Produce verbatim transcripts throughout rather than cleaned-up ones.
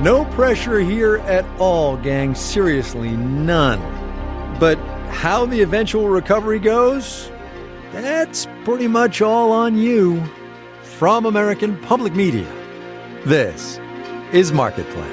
No pressure here at all, gang. Seriously, none. But how the eventual recovery goes, that's pretty much all on you. From American Public Media, this is Marketplace.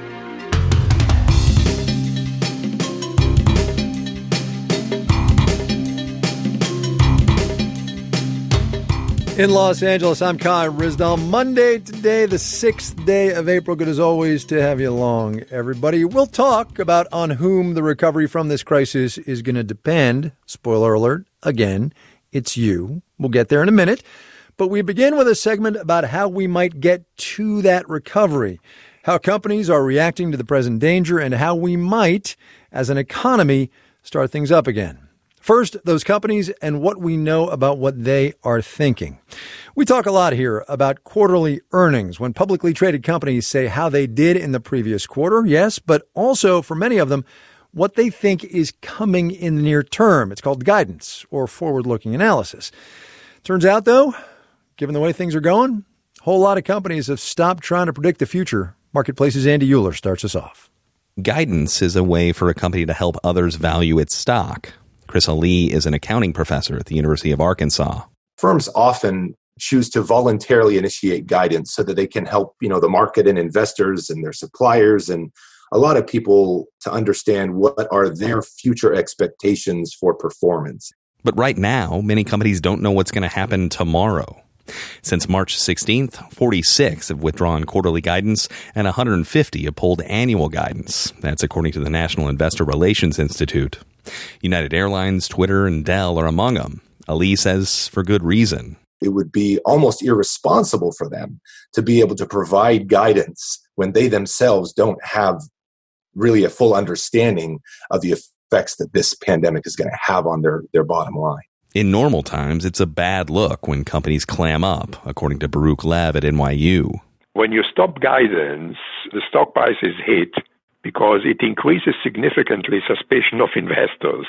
In Los Angeles, I'm Kai Ryssdal. Monday today, the sixth day of April. Good as always to have you along, everybody. We'll talk about on whom the recovery from this crisis is going to depend. Spoiler alert, again, it's you. We'll get there in a minute. But we begin with a segment about how we might get to that recovery, how companies are reacting to the present danger, and how we might, as an economy, start things up again. First, those companies and what we know about what they are thinking. We talk a lot here about quarterly earnings when publicly traded companies say how they did in the previous quarter, yes, but also for many of them, what they think is coming in the near term. It's called guidance or forward-looking analysis. Turns out, though, given the way things are going, a whole lot of companies have stopped trying to predict the future. Marketplace's Andy Euler starts us off. Guidance is a way for a company to help others value its stock. Chris Ali is an accounting professor at the University of Arkansas. Firms often choose to voluntarily initiate guidance so that they can help, you know, the market and investors and their suppliers and a lot of people to understand what are their future expectations for performance. But right now, many companies don't know what's going to happen tomorrow. Since March sixteenth, forty-six have withdrawn quarterly guidance and one hundred fifty have pulled annual guidance. That's according to the National Investor Relations Institute. United Airlines, Twitter, and Dell are among them. Ali says for good reason. It would be almost irresponsible for them to be able to provide guidance when they themselves don't have really a full understanding of the effects that this pandemic is going to have on their, their bottom line. In normal times, it's a bad look when companies clam up, according to Baruch Lev at N Y U. When you stop guidance, the stock price is hit because it increases significantly suspicion of investors.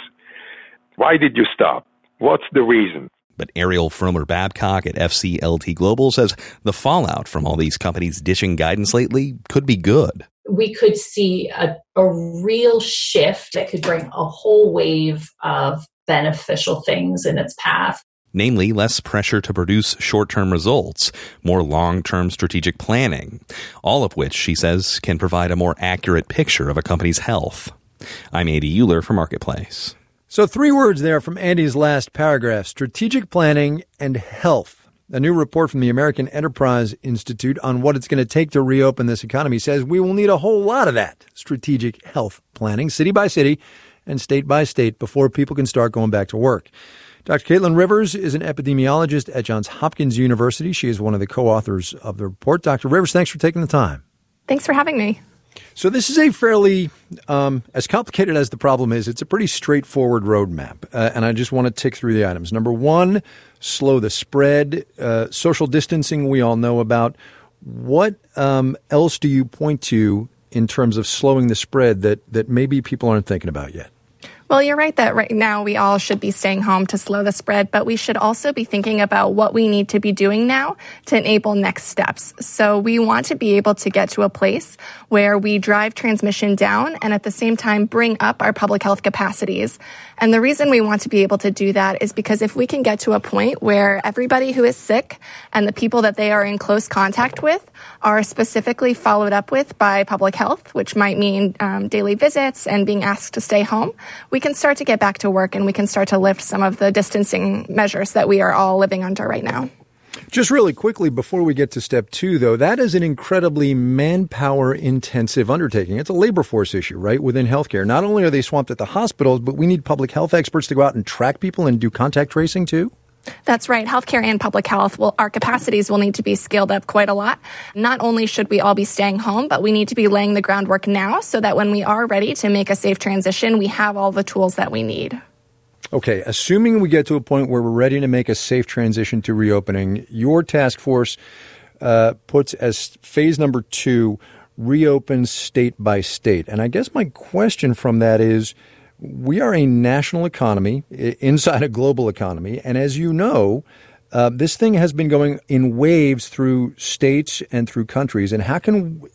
Why did you stop? What's the reason? But Ariel Fromer-Babcock at F C L T Global says the fallout from all these companies ditching guidance lately could be good. We could see a, a real shift that could bring a whole wave of beneficial things in its path. Namely, less pressure to produce short-term results, more long-term strategic planning, all of which, she says, can provide a more accurate picture of a company's health. I'm Andy Euler for Marketplace. So three words there from Andy's last paragraph, strategic planning and health. A new report from the American Enterprise Institute on what it's going to take to reopen this economy says we will need a whole lot of that strategic health planning, city by city and state by state, before people can start going back to work. Doctor Caitlin Rivers is an epidemiologist at Johns Hopkins University. She is one of the co-authors of the report. Doctor Rivers, thanks for taking the time. Thanks for having me. So this is a fairly, um, as complicated as the problem is, it's a pretty straightforward roadmap. Uh, and I just want to tick through the items. Number one, slow the spread. Uh, social distancing, we all know about. What um, else do you point to in terms of slowing the spread that, that maybe people aren't thinking about yet? Well, you're right that right now we all should be staying home to slow the spread, but we should also be thinking about what we need to be doing now to enable next steps. So we want to be able to get to a place where we drive transmission down and at the same time bring up our public health capacities. And the reason we want to be able to do that is because if we can get to a point where everybody who is sick and the people that they are in close contact with are specifically followed up with by public health, which might mean um, daily visits and being asked to stay home, we can start to get back to work and we can start to lift some of the distancing measures that we are all living under right now. Just really quickly before we get to step two, though, that is an incredibly manpower-intensive undertaking. It's a labor force issue, right, within healthcare. Not only are they swamped at the hospitals, but we need public health experts to go out and track people and do contact tracing, too? That's right. Healthcare and public health, will, our capacities will need to be scaled up quite a lot. Not only should we all be staying home, but we need to be laying the groundwork now so that when we are ready to make a safe transition, we have all the tools that we need. Okay, assuming we get to a point where we're ready to make a safe transition to reopening, your task force uh, puts as phase number two, reopen state by state. And I guess my question from that is, we are a national economy inside a global economy. And as you know, uh, this thing has been going in waves through states and through countries. And how can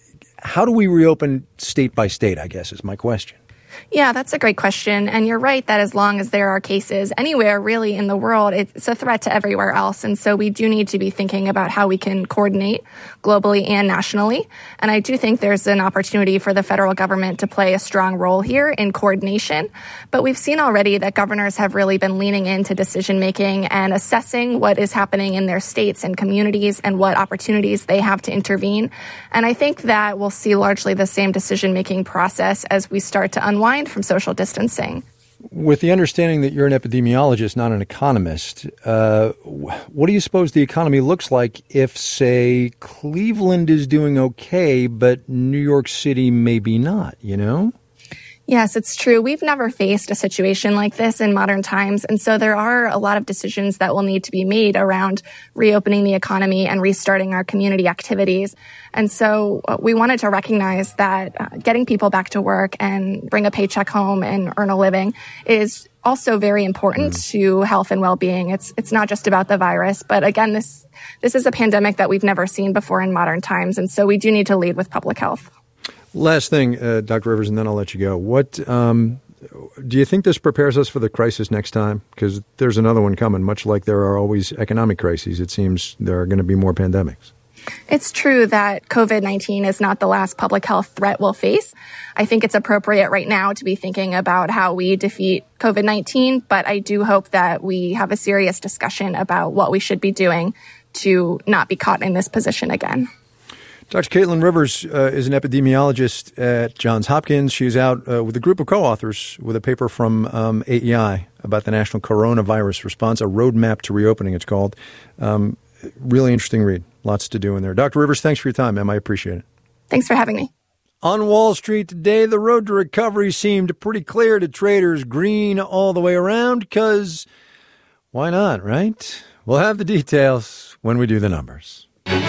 how do we reopen state by state, I guess, is my question. Yeah, that's a great question. And you're right that as long as there are cases anywhere really in the world, it's a threat to everywhere else. And so we do need to be thinking about how we can coordinate globally and nationally. And I do think there's an opportunity for the federal government to play a strong role here in coordination. But we've seen already that governors have really been leaning into decision making and assessing what is happening in their states and communities and what opportunities they have to intervene. And I think that we'll see largely the same decision making process as we start to unwind from social distancing. With the understanding that you're an epidemiologist, not an economist, uh, what do you suppose the economy looks like if, say, Cleveland is doing okay, but New York City maybe not, you know? Yes, it's true. We've never faced a situation like this in modern times. And so there are a lot of decisions that will need to be made around reopening the economy and restarting our community activities. And so uh, we wanted to recognize that uh, getting people back to work and bring a paycheck home and earn a living is also very important mm. to health and well-being. It's it's not just about the virus, but again, this this is a pandemic that we've never seen before in modern times. And so we do need to lead with public health. Last thing, uh, Doctor Rivers, and then I'll let you go. What um, do you think this prepares us for the crisis next time? Because there's another one coming, much like there are always economic crises. It seems there are going to be more pandemics. It's true that COVID nineteen is not the last public health threat we'll face. I think it's appropriate right now to be thinking about how we defeat COVID nineteen, but I do hope that we have a serious discussion about what we should be doing to not be caught in this position again. Doctor Caitlin Rivers uh, is an epidemiologist at Johns Hopkins. She's out uh, with a group of co-authors with a paper from um, A E I about the national coronavirus response, a roadmap to reopening, it's called. Um, really interesting read. Lots to do in there. Doctor Rivers, thanks for your time, ma'am. I appreciate it. Thanks for having me. On Wall Street today, the road to recovery seemed pretty clear to traders, green all the way around, because why not, right? We'll have the details when we do the numbers.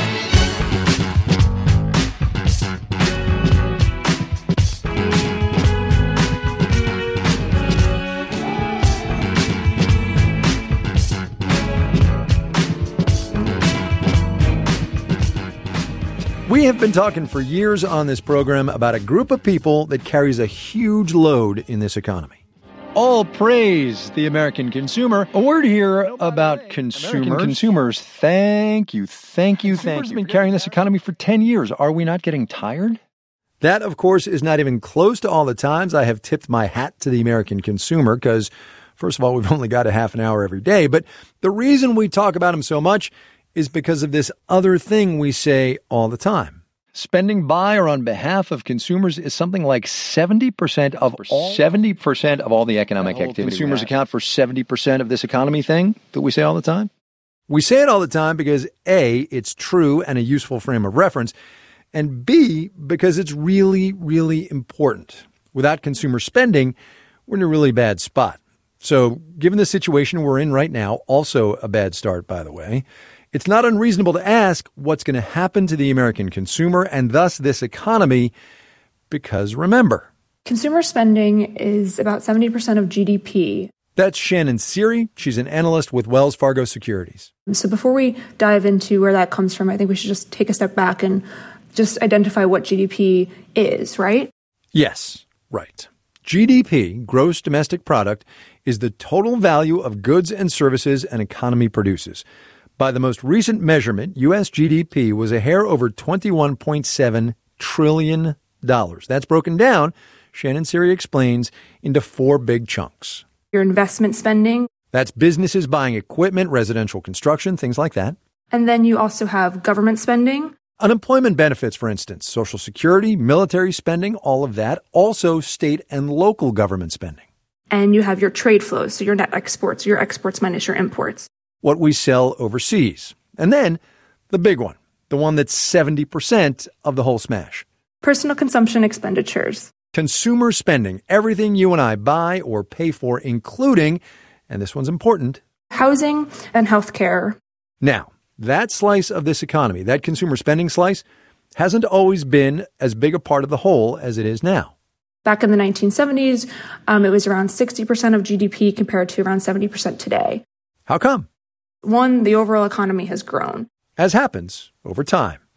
We have been talking for years on this program about a group of people that carries a huge load in this economy. All praise the American consumer. A word here about consumers. American consumers. Thank you, thank you, thank you. Consumers have been carrying this economy for ten years. Are we not getting tired? That, of course, is not even close to all the times I have tipped my hat to the American consumer because, first of all, we've only got a half an hour every day. But the reason we talk about them so much is because of this other thing we say all the time. Spending by or on behalf of consumers is something like seventy percent of all, seventy percent of all the economic activity. Consumers account for seventy percent of this economy thing that we say all the time. We say it all the time because A, it's true and a useful frame of reference, and B, because it's really, really important. Without consumer spending, we're in a really bad spot. So given the situation we're in right now, also a bad start, by the way, it's not unreasonable to ask what's going to happen to the American consumer and thus this economy, because remember, consumer spending is about seventy percent of G D P. That's Shannon Seary. She's an analyst with Wells Fargo Securities. So before we dive into where that comes from, I think we should just take a step back and just identify what G D P is, right? Yes, right. G D P, gross domestic product, is the total value of goods and services an economy produces. By the most recent measurement, U S G D P was a hair over twenty-one point seven trillion dollars. That's broken down, Shannon Seary explains, into four big chunks. Your investment spending. That's businesses buying equipment, residential construction, things like that. And then you also have government spending. Unemployment benefits, for instance, Social Security, military spending, all of that. Also state and local government spending. And you have your trade flows, so your net exports, your exports minus your imports. What we sell overseas. And then the big one, the one that's seventy percent of the whole smash. Personal consumption expenditures. Consumer spending, everything you and I buy or pay for, including, and this one's important, housing and healthcare. Now, that slice of this economy, that consumer spending slice, hasn't always been as big a part of the whole as it is now. Back in the nineteen seventies, um, it was around sixty percent of G D P compared to around seventy percent today. How come? One, the overall economy has grown. As happens over time.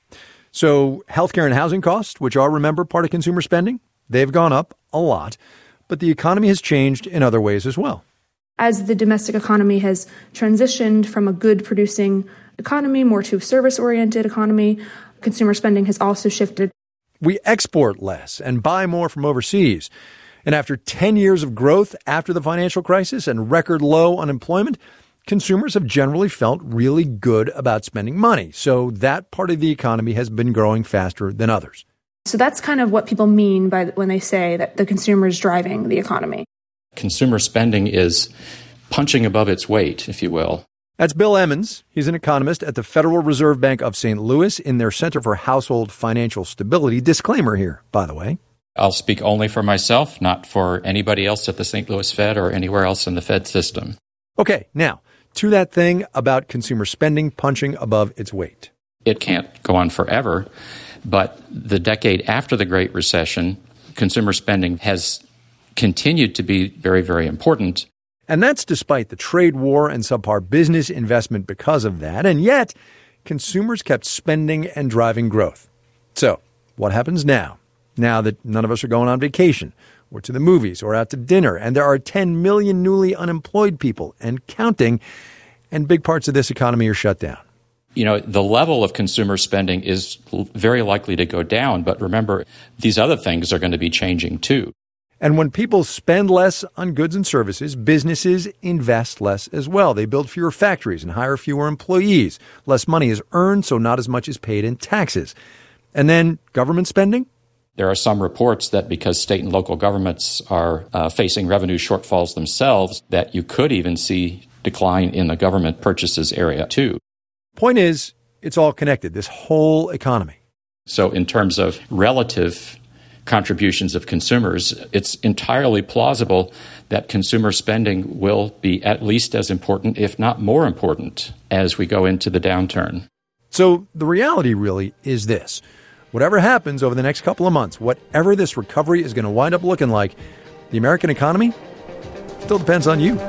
So healthcare and housing costs, which are, remember, part of consumer spending, they've gone up a lot. But the economy has changed in other ways as well. As the domestic economy has transitioned from a good-producing economy more to a service-oriented economy, consumer spending has also shifted. We export less and buy more from overseas. And after ten years of growth after the financial crisis and record low unemployment, consumers have generally felt really good about spending money. So that part of the economy has been growing faster than others. So that's kind of what people mean by when they say that the consumer is driving the economy. Consumer spending is punching above its weight, if you will. That's Bill Emmons. He's an economist at the Federal Reserve Bank of Saint Louis in their Center for Household Financial Stability. Disclaimer here, by the way. I'll speak only for myself, not for anybody else at the Saint Louis Fed or anywhere else in the Fed system. Okay, now, to that thing about consumer spending punching above its weight. It can't go on forever, but the decade after the Great Recession, consumer spending has continued to be very, very important. And that's despite the trade war and subpar business investment because of that. And yet, consumers kept spending and driving growth. So, what happens now? Now that none of us are going on vacation or to the movies or out to dinner, and there are ten million newly unemployed people and counting, and big parts of this economy are shut down. You know, the level of consumer spending is very likely to go down. But remember, these other things are going to be changing too. And when people spend less on goods and services, businesses invest less as well. They build fewer factories and hire fewer employees. Less money is earned, so not as much is paid in taxes. And then government spending? There are some reports that because state and local governments are uh, facing revenue shortfalls themselves, that you could even see decline in the government purchases area too. Point is, it's all connected, this whole economy. So in terms of relative contributions of consumers, it's entirely plausible that consumer spending will be at least as important, if not more important, as we go into the downturn. So the reality really is this. Whatever happens over the next couple of months, whatever this recovery is going to wind up looking like, the American economy still depends on you.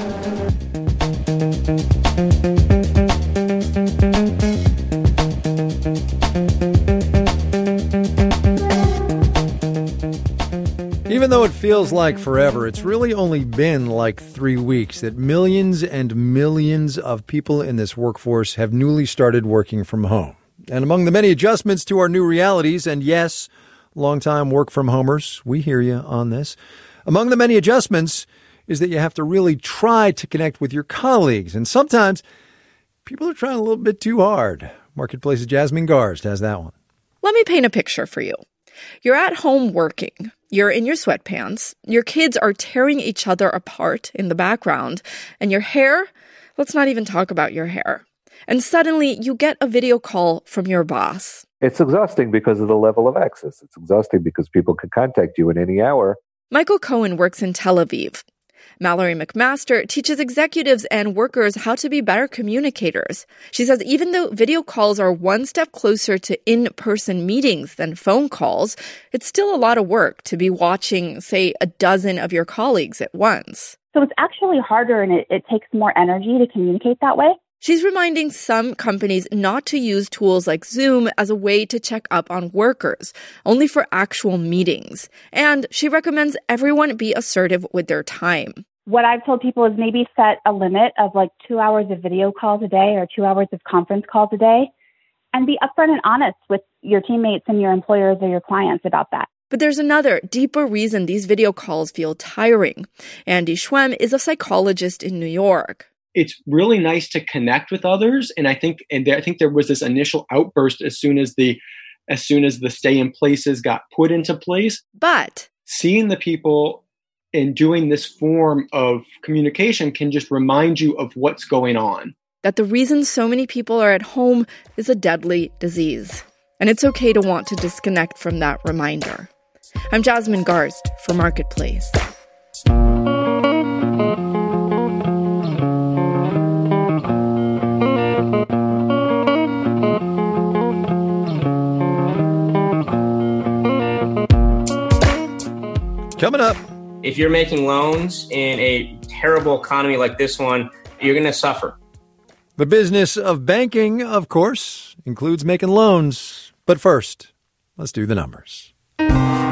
Even though it feels like forever, it's really only been like three weeks that millions and millions of people in this workforce have newly started working from home. And among the many adjustments to our new realities, and yes, longtime work-from-homers, we hear you on this, among the many adjustments is that you have to really try to connect with your colleagues. And sometimes people are trying a little bit too hard. Marketplace's Jasmine Garsd has that one. Let me paint a picture for you. You're at home working. You're in your sweatpants. Your kids are tearing each other apart in the background. And your hair? Let's not even talk about your hair. And suddenly you get a video call from your boss. It's exhausting because of the level of access. It's exhausting because people can contact you in any hour. Michael Cohen works in Tel Aviv. Mallory McMaster teaches executives and workers how to be better communicators. She says even though video calls are one step closer to in-person meetings than phone calls, it's still a lot of work to be watching, say, a dozen of your colleagues at once. So it's actually harder and it, it takes more energy to communicate that way. She's reminding some companies not to use tools like Zoom as a way to check up on workers, only for actual meetings. And she recommends everyone be assertive with their time. What I've told people is maybe set a limit of like two hours of video calls a day or two hours of conference calls a day, and be upfront and honest with your teammates and your employers or your clients about that. But there's another, deeper reason these video calls feel tiring. Andy Schwemm is a psychologist in New York. It's really nice to connect with others, and I think, and there, I think there was this initial outburst as soon as the, as soon as the stay in places got put into place. But seeing the people and doing this form of communication can just remind you of what's going on. That the reason so many people are at home is a deadly disease, and it's okay to want to disconnect from that reminder. I'm Jasmine Garsd for Marketplace. Coming up. If you're making loans in a terrible economy like this one, you're going to suffer. The business of banking, of course, includes making loans. But first, let's do the numbers. The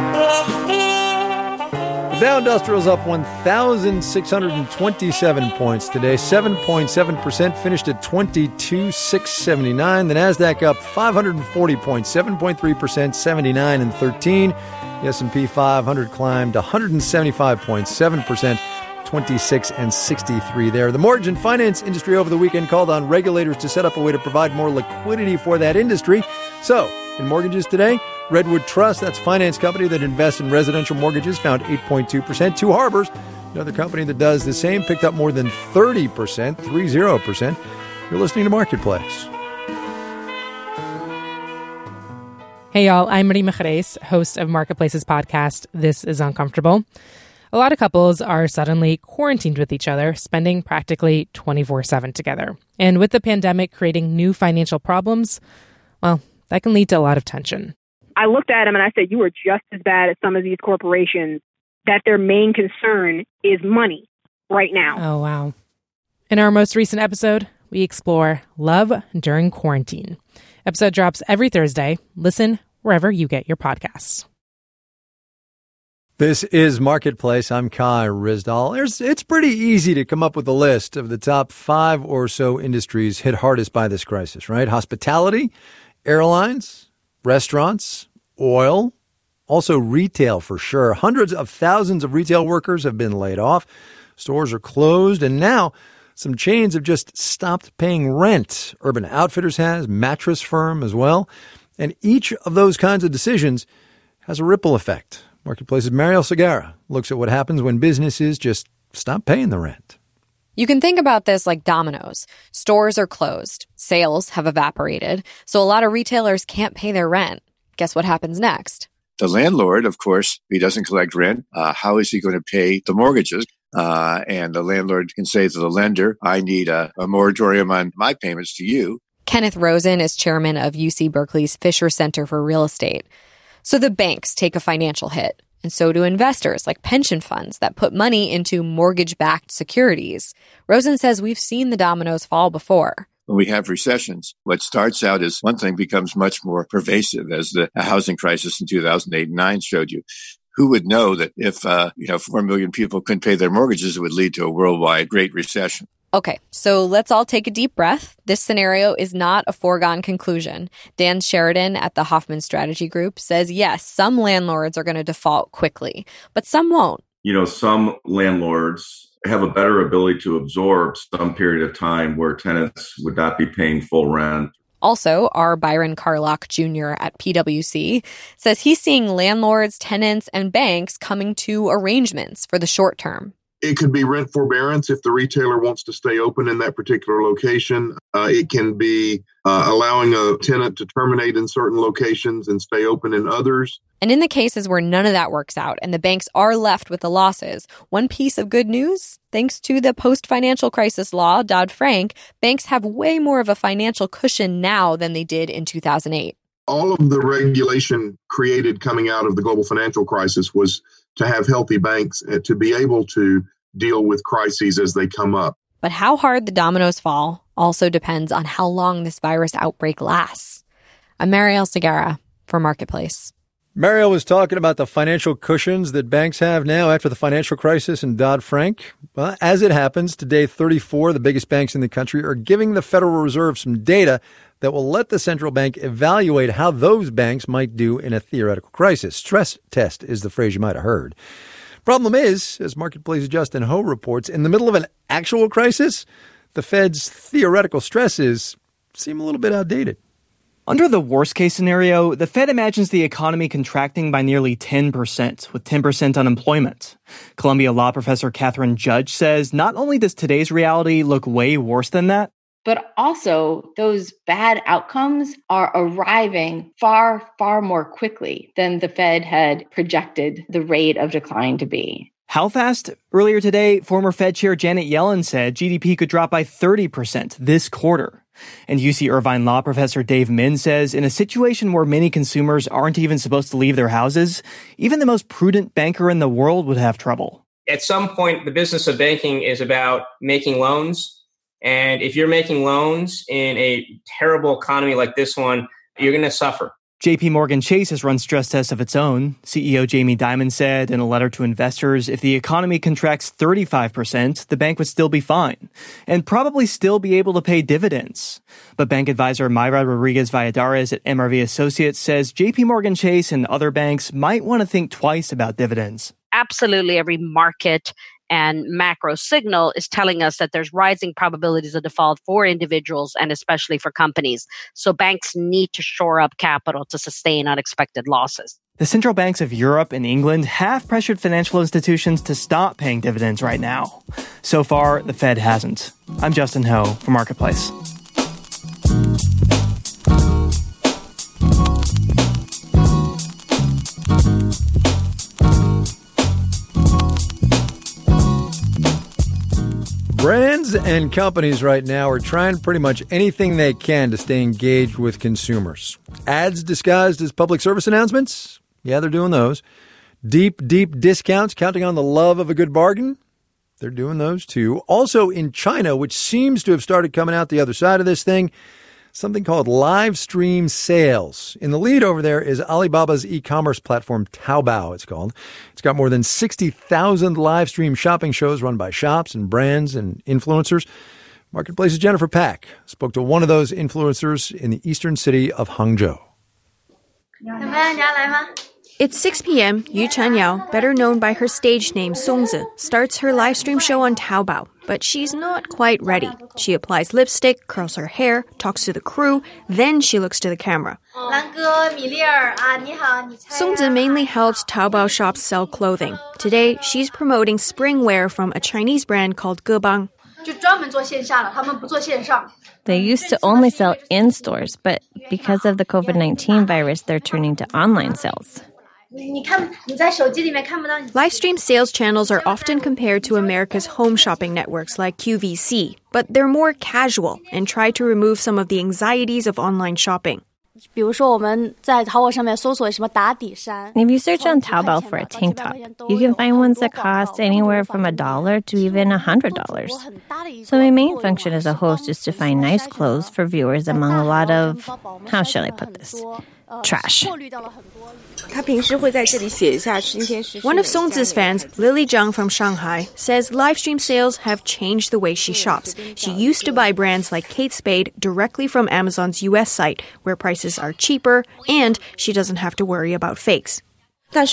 Dow Industrial's up one thousand six hundred twenty-seven points today, seven point seven percent, finished at twenty-two thousand six hundred seventy-nine. The Nasdaq up five hundred forty points, seven point three percent, seventy-nine and thirteen. The S and P five hundred climbed one hundred seventy-five points, seven percent, twenty-six and sixty-three there. The mortgage and finance industry over the weekend called on regulators to set up a way to provide more liquidity for that industry. So, in mortgages today, Redwood Trust, that's a finance company that invests in residential mortgages, found eight point two percent. Two Harbors, another company that does the same, picked up more than thirty percent, thirty percent. You're listening to Marketplace. Hey, y'all. I'm Marie Mejeres, host of Marketplace's podcast, This is Uncomfortable. A lot of couples are suddenly quarantined with each other, spending practically twenty-four seven together. And with the pandemic creating new financial problems, well, that can lead to a lot of tension. I looked at him and I said, you are just as bad as some of these corporations that their main concern is money right now. Oh, wow. In our most recent episode, we explore love during quarantine. Episode drops every Thursday. Listen wherever you get your podcasts. This is Marketplace. I'm Kai Ryssdal. There's, it's pretty easy to come up with a list of the top five or so industries hit hardest by this crisis, right? Hospitality, airlines, restaurants, oil, also retail for sure. Hundreds of thousands of retail workers have been laid off. Stores are closed, and now some chains have just stopped paying rent. Urban Outfitters has, Mattress Firm as well. And each of those kinds of decisions has a ripple effect. Marketplace's Mariel Segarra looks at what happens when businesses just stop paying the rent. You can think about this like dominoes. Stores are closed. Sales have evaporated. So a lot of retailers can't pay their rent. Guess what happens next? The landlord, of course, he doesn't collect rent. Uh, how is he going to pay the mortgages? Uh, and the landlord can say to the lender, I need a, a moratorium on my payments to you. Kenneth Rosen is chairman of U C Berkeley's Fisher Center for Real Estate. So the banks take a financial hit. And so do investors like pension funds that put money into mortgage-backed securities. Rosen says we've seen the dominoes fall before. When we have recessions, what starts out as one thing becomes much more pervasive, as the housing crisis in two thousand eight and nine showed you. Who would know that if uh, you know four million people couldn't pay their mortgages, it would lead to a worldwide Great Recession? Okay, so let's all take a deep breath. This scenario is not a foregone conclusion. Dan Sheridan at the Hoffman Strategy Group says, yes, some landlords are going to default quickly, but some won't. You know, some landlords have a better ability to absorb some period of time where tenants would not be paying full rent. Also, our Byron Carlock Junior at P W C says he's seeing landlords, tenants, and banks coming to arrangements for the short term. It could be rent forbearance if the retailer wants to stay open in that particular location. Uh, it can be uh, allowing a tenant to terminate in certain locations and stay open in others. And in the cases where none of that works out and the banks are left with the losses, one piece of good news, thanks to the post-financial crisis law, Dodd-Frank, banks have way more of a financial cushion now than they did in two thousand eight. All of the regulation created coming out of the global financial crisis was to have healthy banks and to be able to deal with crises as they come up. But how hard the dominoes fall also depends on how long this virus outbreak lasts. I'm Mariel Segarra for Marketplace. Mariel was talking about the financial cushions that banks have now after the financial crisis and Dodd-Frank. Well, as it happens, today thirty-four of the biggest banks in the country are giving the Federal Reserve some data that will let the central bank evaluate how those banks might do in a theoretical crisis. Stress test is the phrase you might have heard. Problem is, as Marketplace's Justin Ho reports, in the middle of an actual crisis, the Fed's theoretical stresses seem a little bit outdated. Under the worst-case scenario, the Fed imagines the economy contracting by nearly ten percent, with ten percent unemployment. Columbia law professor Catherine Judge says not only does today's reality look way worse than that, but also those bad outcomes are arriving far, far more quickly than the Fed had projected the rate of decline to be. How fast? Earlier today, former Fed Chair Janet Yellen said G D P could drop by thirty percent this quarter. And U C Irvine law professor Dave Min says in a situation where many consumers aren't even supposed to leave their houses, even the most prudent banker in the world would have trouble. At some point, the business of banking is about making loans. And if you're making loans in a terrible economy like this one, you're going to suffer. J P Morgan Chase has run stress tests of its own. C E O Jamie Dimon said in a letter to investors, if the economy contracts thirty-five percent, the bank would still be fine and probably still be able to pay dividends. But bank advisor Mayra Rodriguez Valladares at M R V Associates says J P Morgan Chase and other banks might want to think twice about dividends. Absolutely every market and macro signal is telling us that there's rising probabilities of default for individuals and especially for companies. So banks need to shore up capital to sustain unexpected losses. The central banks of Europe and England have pressured financial institutions to stop paying dividends right now. So far, the Fed hasn't. I'm Justin Ho for Marketplace. Brands and companies right now are trying pretty much anything they can to stay engaged with consumers. Ads disguised as public service announcements? Yeah, they're doing those. Deep, deep discounts counting on the love of a good bargain? They're doing those too. Also in China, which seems to have started coming out the other side of this thing, something called live stream sales. In the lead over there is Alibaba's e-commerce platform Taobao, it's called. It's got more than sixty thousand live stream shopping shows run by shops and brands and influencers. Marketplace's Jennifer Pack spoke to one of those influencers in the eastern city of Hangzhou. It's six p.m. Yu Chanyao, better known by her stage name Songzi, starts her live stream show on Taobao. But she's not quite ready. She applies lipstick, curls her hair, talks to the crew, then she looks to the camera. Songzi mainly helps Taobao shops sell clothing. Today, she's promoting spring wear from a Chinese brand called Gebang. They used to only sell in stores, but because of the covid nineteen virus, they're turning to online sales. Live stream sales channels are often compared to America's home shopping networks like Q V C, but they're more casual and try to remove some of the anxieties of online shopping. If you search on Taobao for a tank top, you can find ones that cost anywhere from a dollar to even a hundred dollars. So my main function as a host is to find nice clothes for viewers among a lot of, how shall I put this, trash. One of Songzi's fans, Lily Zhang from Shanghai, says live stream sales have changed the way she shops. She used to buy brands like Kate Spade directly from Amazon's U S site, where prices are cheaper and she doesn't have to worry about fakes. Since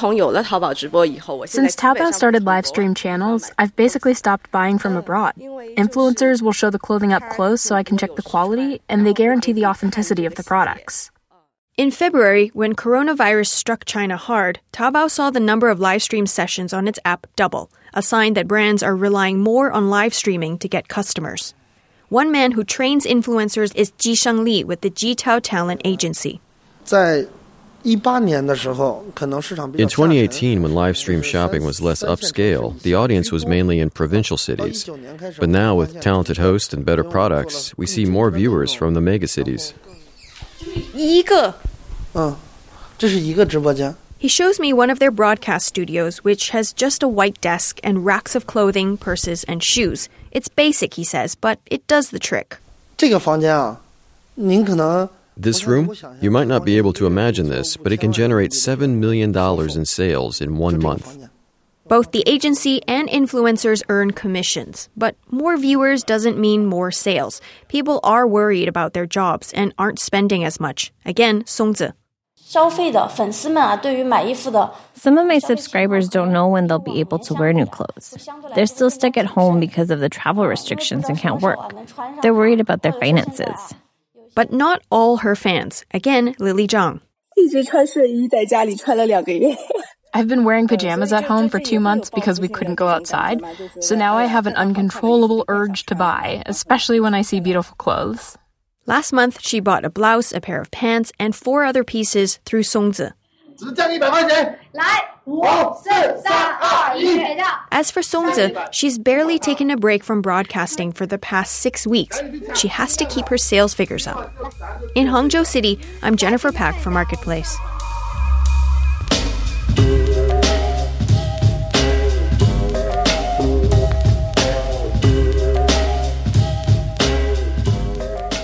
Taobao started live stream channels, I've basically stopped buying from abroad. Influencers will show the clothing up close so I can check the quality, and they guarantee the authenticity of the products. In February, when coronavirus struck China hard, Taobao saw the number of live stream sessions on its app double, a sign that brands are relying more on live streaming to get customers. One man who trains influencers is Ji Shengli with the Jitao Talent Agency. In twenty eighteen, when live stream shopping was less upscale, the audience was mainly in provincial cities. But now, with talented hosts and better products, we see more viewers from the megacities. He shows me one of their broadcast studios, which has just a white desk and racks of clothing, purses, and shoes. It's basic, he says, but it does the trick. This room? You might not be able to imagine this, but it can generate seven million dollars in sales in one month. Both the agency and influencers earn commissions, but more viewers doesn't mean more sales. People are worried about their jobs and aren't spending as much. Again, Songzi. Some of my subscribers don't know when they'll be able to wear new clothes. They're still stuck at home because of the travel restrictions and can't work. They're worried about their finances. But not all her fans. Again, Lily Zhang. I've been wearing pajamas at home for two months because we couldn't go outside, so now I have an uncontrollable urge to buy, especially when I see beautiful clothes. Last month, she bought a blouse, a pair of pants, and four other pieces through Songzi. As for Songzi, she's barely taken a break from broadcasting for the past six weeks. She has to keep her sales figures up. In Hangzhou City, I'm Jennifer Pack for Marketplace.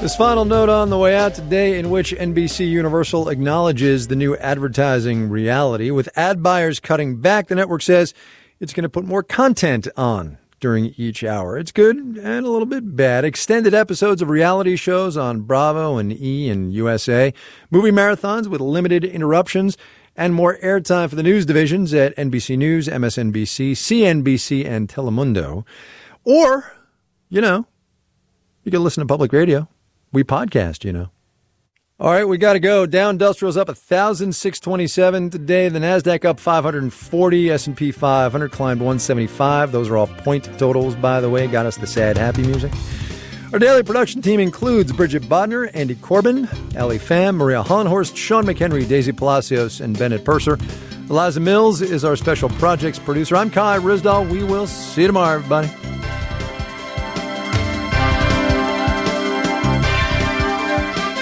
This final note on the way out today, in which N B C Universal acknowledges the new advertising reality. With ad buyers cutting back, the network says it's going to put more content on during each hour. It's good and a little bit bad. Extended episodes of reality shows on Bravo and E! and U S A. Movie marathons with limited interruptions. And more airtime for the news divisions at N B C News, M S N B C, C N B C, and Telemundo. Or, you know, you can listen to public radio. We podcast, you know. All right, we got to go. Dow Industrial's up one thousand six hundred twenty-seven today. The NASDAQ up five hundred forty. S and P five hundred climbed one seventy-five. Those are all point totals, by the way. Got us the sad, happy music. Our daily production team includes Bridget Bodner, Andy Corbin, Ellie Pham, Maria Hollenhorst, Sean McHenry, Daisy Palacios, and Bennett Purser. Eliza Mills is our special projects producer. I'm Kai Ryssdal. We will see you tomorrow, everybody.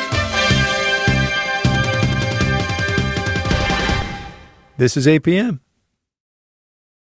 This is A P M.